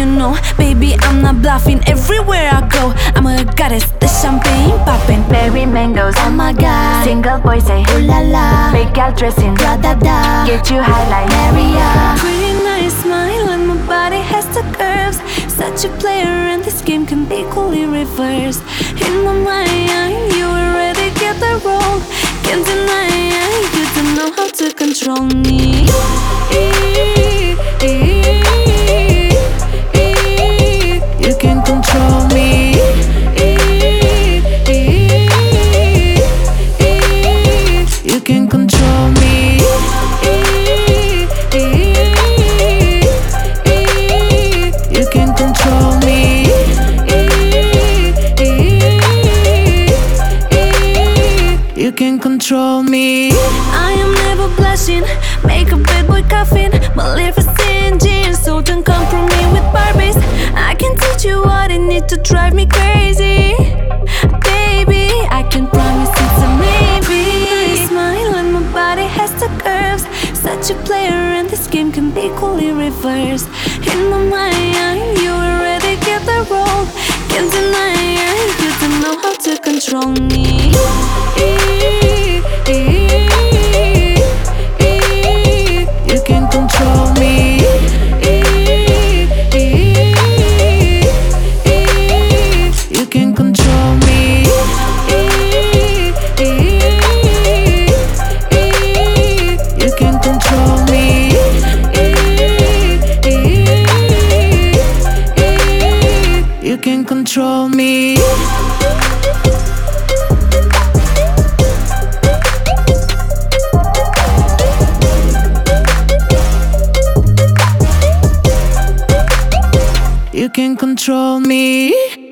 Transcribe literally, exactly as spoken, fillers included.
you know, baby, I'm not bluffing. Everywhere I go, I'm a goddess, the champagne popping. Berry mangoes, Oh my god, single boy say ooh la la, big gal dressing, da da da, get you high like Maria. Pretty nice smile and my body has the curves. Such a player and this game can be coolly reversed. In my mind, you already get the role. Can't deny you don't know how to control me. You can control me. You can control me. You can control me. You can control me. I am never blushing, make a bad boy coughing. My life is in jeans, so don't compromise with Barbies. I can teach you what I need to drive me crazy. Baby, I can promise it's a maybe. I smile and my body has the curves. Such a player and this game can be coolly reversed. In my mind, you already get the role. Can't deny you don't know how to control me. You can control me. You can control me. You can control me. You can control me. You can control me.